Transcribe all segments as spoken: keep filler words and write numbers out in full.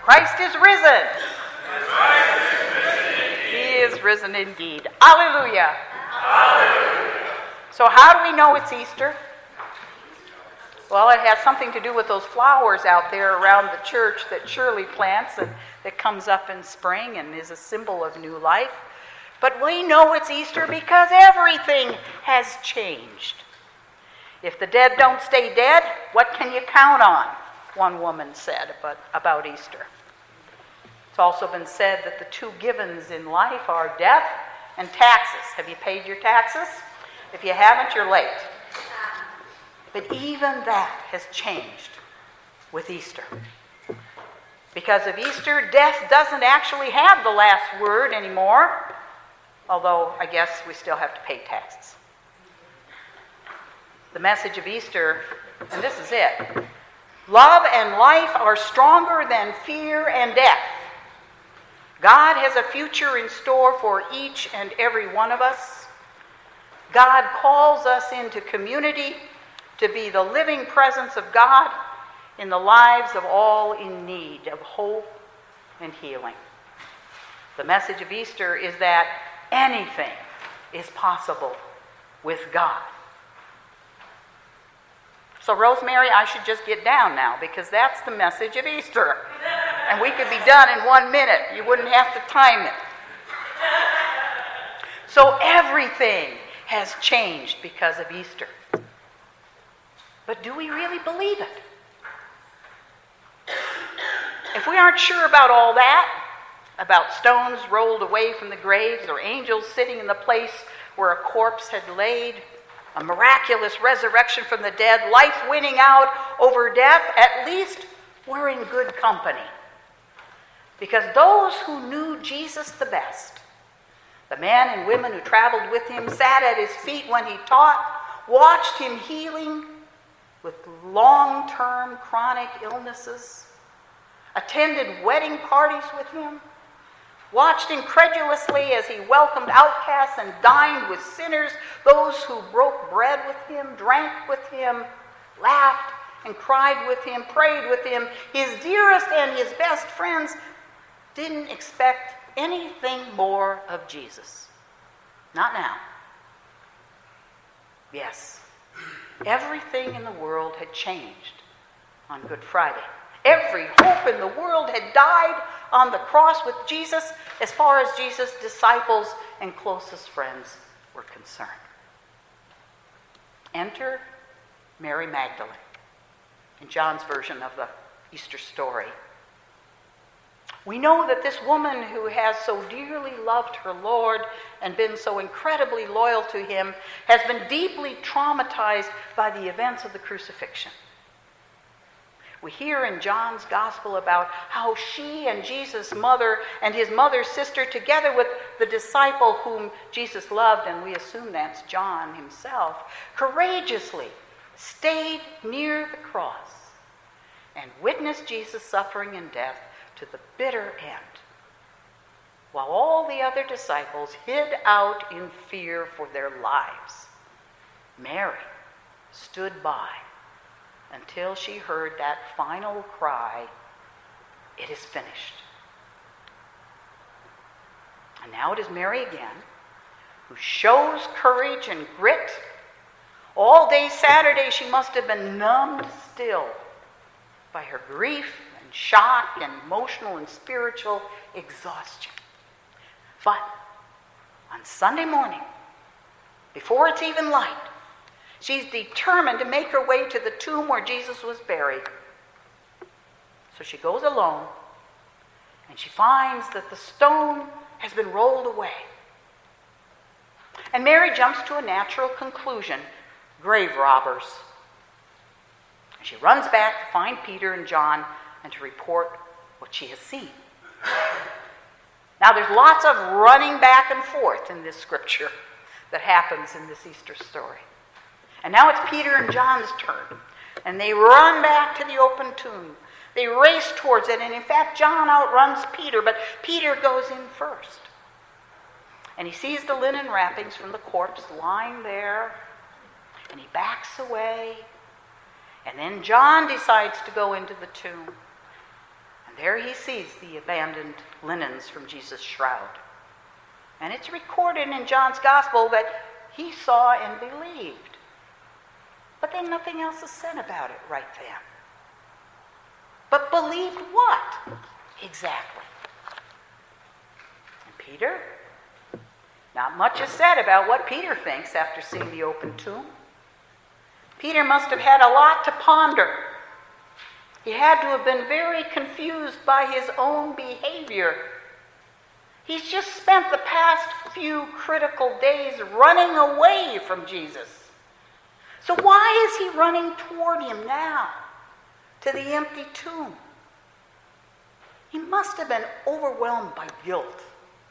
Christ is risen. Christ is risen indeed. He is risen indeed. Alleluia. Hallelujah. So how do we know it's Easter? Well, it has something to do with those flowers out there around the church that Shirley plants and that comes up in spring and is a symbol of new life. But we know it's Easter because everything has changed. If the dead don't stay dead, what can you count on? One woman said about, about Easter. It's also been said that the two givens in life are death and taxes. Have you paid your taxes? If you haven't, you're late. But even that has changed with Easter. Because of Easter, death doesn't actually have the last word anymore, although I guess we still have to pay taxes. The message of Easter, and this is it: love and life are stronger than fear and death. God has a future in store for each and every one of us. God calls us into community to be the living presence of God in the lives of all in need of hope and healing. The message of Easter is that anything is possible with God. So, Rosemary, I should just get down now because that's the message of Easter. And we could be done in one minute. You wouldn't have to time it. So everything has changed because of Easter. But do we really believe it? If we aren't sure about all that, about stones rolled away from the graves or angels sitting in the place where a corpse had laid, a miraculous resurrection from the dead, life winning out over death, at least we're in good company. Because those who knew Jesus the best, the men and women who traveled with him, sat at his feet when he taught, watched him healing with long-term chronic illnesses, attended wedding parties with him, watched incredulously as he welcomed outcasts and dined with sinners, those who broke bread with him, drank with him, laughed and cried with him, prayed with him. His dearest and his best friends didn't expect anything more of Jesus. Not now. Yes, everything in the world had changed on Good Friday. Every hope in the world had died on the cross with Jesus as far as Jesus' disciples and closest friends were concerned. Enter Mary Magdalene in John's version of the Easter story. We know that this woman who has so dearly loved her Lord and been so incredibly loyal to him has been deeply traumatized by the events of the crucifixion. We hear in John's gospel about how she and Jesus' mother and his mother's sister, together with the disciple whom Jesus loved, and we assume that's John himself, courageously stayed near the cross and witnessed Jesus' suffering and death to the bitter end, while all the other disciples hid out in fear for their lives. Mary stood by until she heard that final cry, "It is finished." And now it is Mary again who shows courage and grit. All day Saturday she must have been numbed still by her grief and shock and emotional and spiritual exhaustion. But on Sunday morning, before it's even light, she's determined to make her way to the tomb where Jesus was buried. So she goes alone, and she finds that the stone has been rolled away. And Mary jumps to a natural conclusion: grave robbers. And she runs back to find Peter and John and to report what she has seen. Now, there's lots of running back and forth in this scripture that happens in this Easter story. And now it's Peter and John's turn. And they run back to the open tomb. They race towards it. And in fact, John outruns Peter, but Peter goes in first. And he sees the linen wrappings from the corpse lying there. And he backs away. And then John decides to go into the tomb. And there he sees the abandoned linens from Jesus' shroud. And it's recorded in John's gospel that he saw and believed. But then nothing else is said about it right then. But believed what? Exactly. And Peter? Not much is said about what Peter thinks after seeing the open tomb. Peter must have had a lot to ponder. He had to have been very confused by his own behavior. He's just spent the past few critical days running away from Jesus. So why is he running toward him now, to the empty tomb? He must have been overwhelmed by guilt.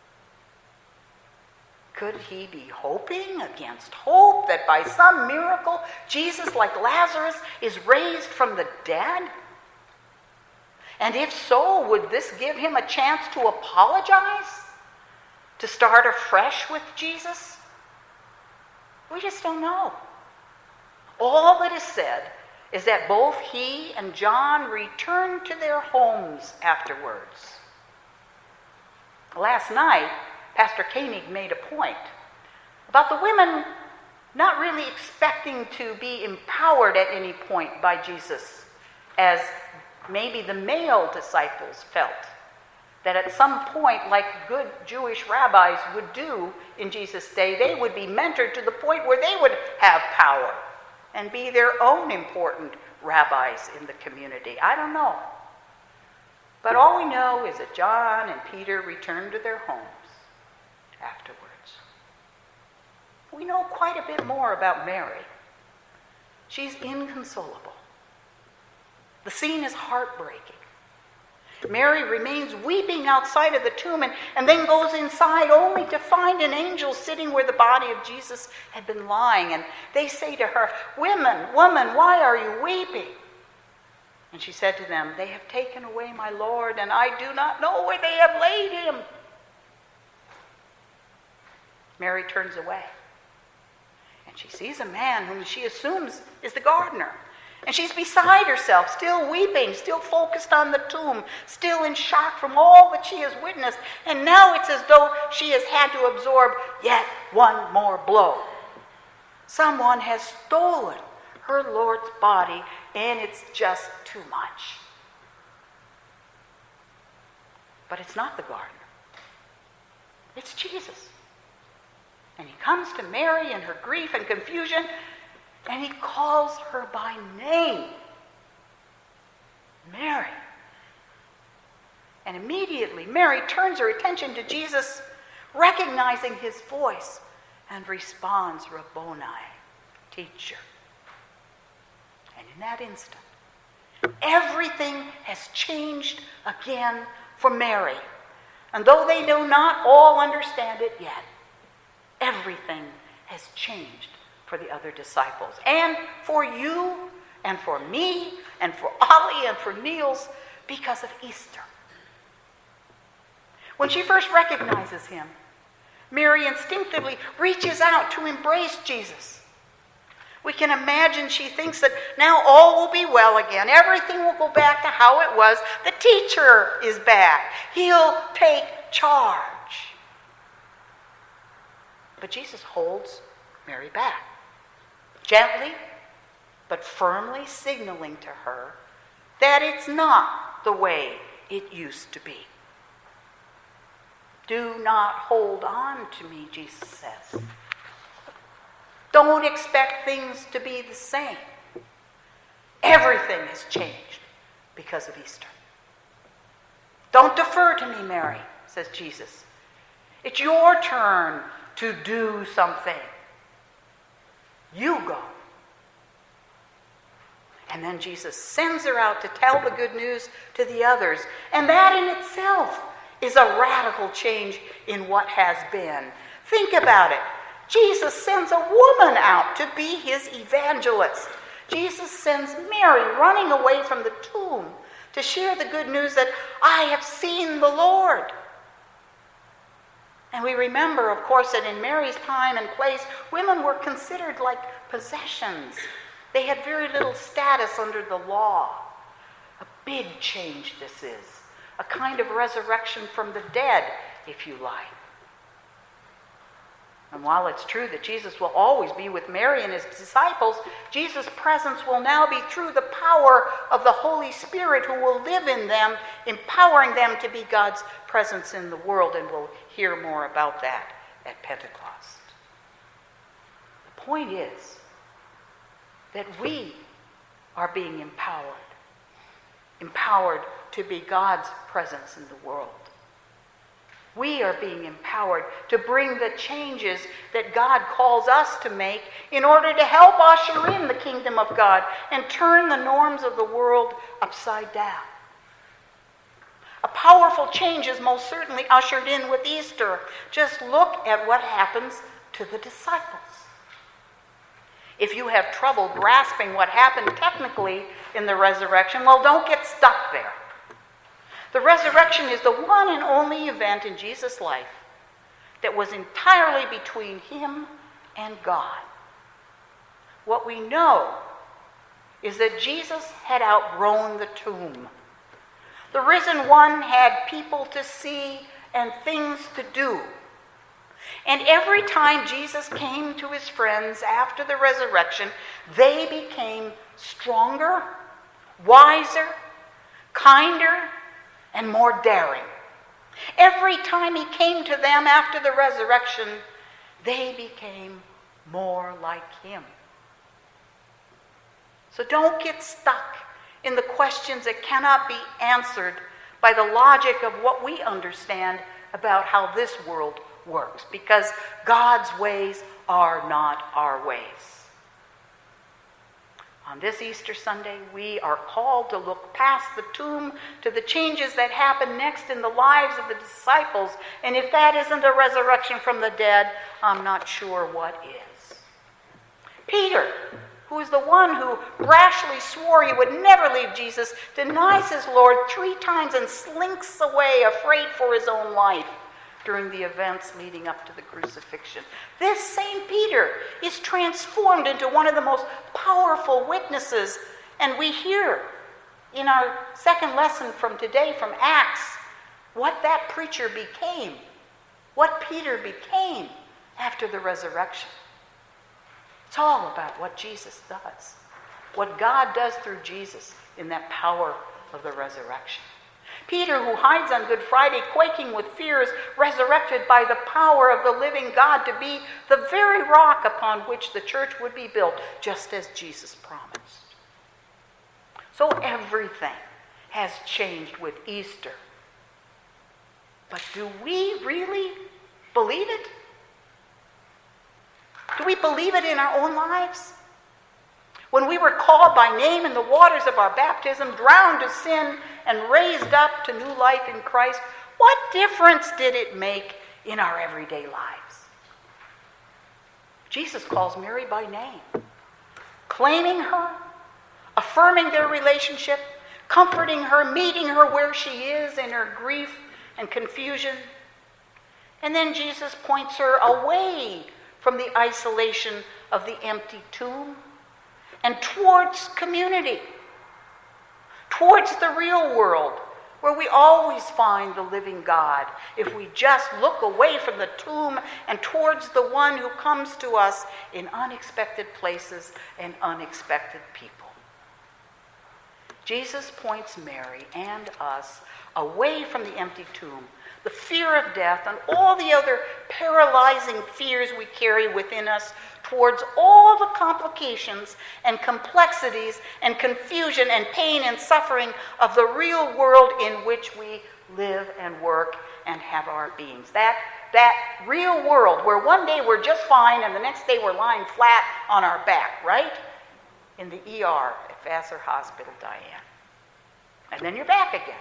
Could he be hoping against hope that by some miracle Jesus, like Lazarus, is raised from the dead? And if so, would this give him a chance to apologize? To start afresh with Jesus? We just don't know. All that is said is that both he and John returned to their homes afterwards. Last night, Pastor Koenig made a point about the women not really expecting to be empowered at any point by Jesus, as maybe the male disciples felt that at some point, like good Jewish rabbis would do in Jesus' day, they would be mentored to the point where they would have power and be their own important rabbis in the community. I don't know. But all we know is that John and Peter returned to their homes afterwards. We know quite a bit more about Mary. She's inconsolable. The scene is heartbreaking. Mary remains weeping outside of the tomb and, and then goes inside only to find an angel sitting where the body of Jesus had been lying. And they say to her, "Women, woman, why are you weeping?" And she said to them, "They have taken away my Lord, and I do not know where they have laid him." Mary turns away, and she sees a man whom she assumes is the gardener. And she's beside herself, still weeping, still focused on the tomb, still in shock from all that she has witnessed. And now it's as though she has had to absorb yet one more blow. Someone has stolen her Lord's body, and it's just too much. But it's not the gardener. It's Jesus. And he comes to Mary in her grief and confusion, and he calls her by name. Mary. And immediately Mary turns her attention to Jesus, recognizing his voice, and responds, "Rabboni," teacher. And in that instant, everything has changed again for Mary. And though they do not all understand it yet, everything has changed for the other disciples, and for you, and for me, and for Ollie, and for Niels, because of Easter. When she first recognizes him, Mary instinctively reaches out to embrace Jesus. We can imagine she thinks that now all will be well again. Everything will go back to how it was. The teacher is back. He'll take charge. But Jesus holds Mary back, gently but firmly signaling to her that it's not the way it used to be. "Do not hold on to me," Jesus says. "Don't expect things to be the same. Everything has changed because of Easter." "Don't defer to me, Mary," says Jesus. "It's your turn to do something. You go." And then Jesus sends her out to tell the good news to the others. And that in itself is a radical change in what has been. Think about it. Jesus sends a woman out to be his evangelist. Jesus sends Mary running away from the tomb to share the good news that I have seen the Lord. And we remember, of course, that in Mary's time and place, women were considered like possessions. They had very little status under the law. A big change this is. a kind of resurrection from the dead, if you like. And while it's true that Jesus will always be with Mary and his disciples, Jesus' presence will now be through the power of the Holy Spirit who will live in them, empowering them to be God's presence in the world, and we'll hear more about that at Pentecost. The point is that we are being empowered, empowered to be God's presence in the world. We are being empowered to bring the changes that God calls us to make in order to help usher in the kingdom of God and turn the norms of the world upside down. A powerful change is most certainly ushered in with Easter. Just look at what happens to the disciples. If you have trouble grasping what happened technically in the resurrection, well, don't get stuck there. The resurrection is the one and only event in Jesus' life that was entirely between him and God. What we know is that Jesus had outgrown the tomb. The risen one had people to see and things to do. And every time Jesus came to his friends after the resurrection, they became stronger, wiser, kinder, and more daring. Every time he came to them after the resurrection, they became more like him. So don't get stuck in the questions that cannot be answered by the logic of what we understand about how this world works, because God's ways are not our ways. On this Easter Sunday, we are called to look past the tomb to the changes that happen next in the lives of the disciples. And if that isn't a resurrection from the dead, I'm not sure what is. Peter, who is the one who rashly swore he would never leave Jesus, denies his Lord three times and slinks away, afraid for his own life, during the events leading up to the crucifixion. This same Peter is transformed into one of the most powerful witnesses, and we hear in our second lesson from today from Acts what that preacher became, what Peter became after the resurrection. It's all about what Jesus does, what God does through Jesus in that power of the resurrection. Peter, who hides on Good Friday, quaking with fear, is resurrected by the power of the living God to be the very rock upon which the church would be built, just as Jesus promised. So everything has changed with Easter. But do we really believe it? Do we believe it in our own lives? When we were called by name in the waters of our baptism, drowned to sin, and raised up to new life in Christ, what difference did it make in our everyday lives? Jesus calls Mary by name, claiming her, affirming their relationship, comforting her, meeting her where she is in her grief and confusion. And then Jesus points her away from the isolation of the empty tomb and towards community, towards the real world, where we always find the living God if we just look away from the tomb and towards the one who comes to us in unexpected places and unexpected people. Jesus points Mary and us away from the empty tomb, the fear of death, and all the other paralyzing fears we carry within us, towards all the complications and complexities and confusion and pain and suffering of the real world in which we live and work and have our beings. That, that real world where one day we're just fine and the next day we're lying flat on our back, right? In the E R at Vassar Hospital, Diane. And then you're back again.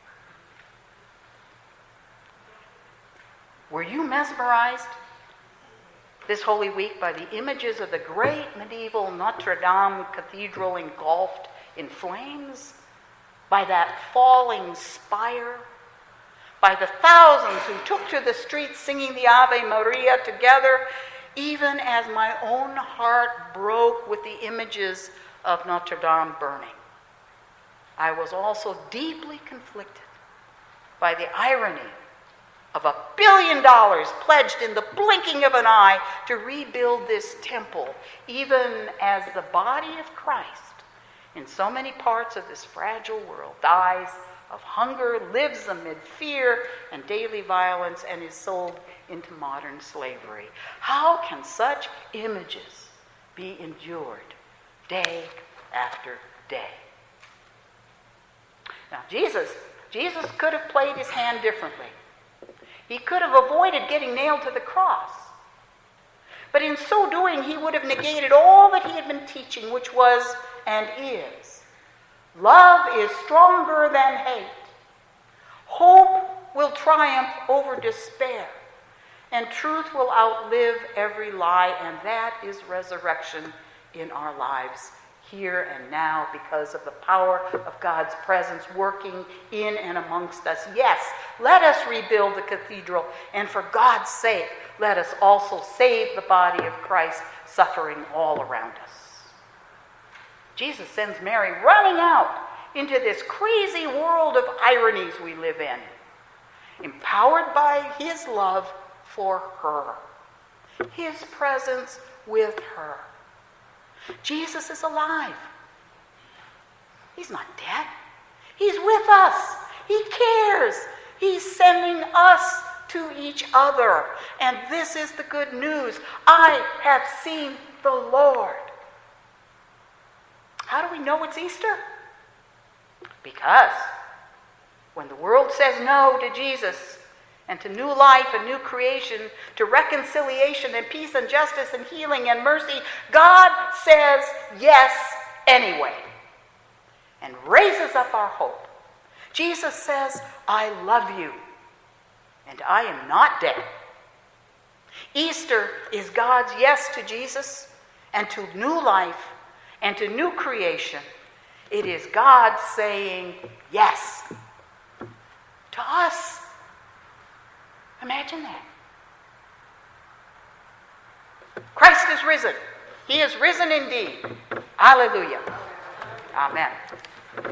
Were you mesmerized this Holy Week by the images of the great medieval Notre Dame Cathedral engulfed in flames? By that falling spire? By the thousands who took to the streets singing the Ave Maria together, even as my own heart broke with the images of Notre Dame burning? I was also deeply conflicted by the irony of a billion dollars pledged in the blinking of an eye to rebuild this temple, even as the body of Christ in so many parts of this fragile world dies of hunger, lives amid fear and daily violence, and is sold into modern slavery. How can such images be endured day after day? Now, Jesus, Jesus could have played his hand differently. He could have avoided getting nailed to the cross. But in so doing, he would have negated all that he had been teaching, which was and is: love is stronger than hate. Hope will triumph over despair. And truth will outlive every lie. And that is resurrection in our lives here and now, because of the power of God's presence working in and amongst us. Yes, let us rebuild the cathedral, and for God's sake, let us also save the body of Christ suffering all around us. Jesus sends Mary running out into this crazy world of ironies we live in, empowered by his love for her, his presence with her. Jesus is alive. He's not dead. He's with us. He cares. He's sending us to each other. And this is the good news. I have seen the Lord. How do we know it's Easter? Because when the world says no to Jesus and to new life and new creation, to reconciliation and peace and justice and healing and mercy, God says yes anyway and raises up our hope. Jesus says, I love you and I am not dead. Easter is God's yes to Jesus and to new life and to new creation. It is God saying yes to us. Imagine that. Christ is risen. He is risen indeed. Hallelujah. Amen.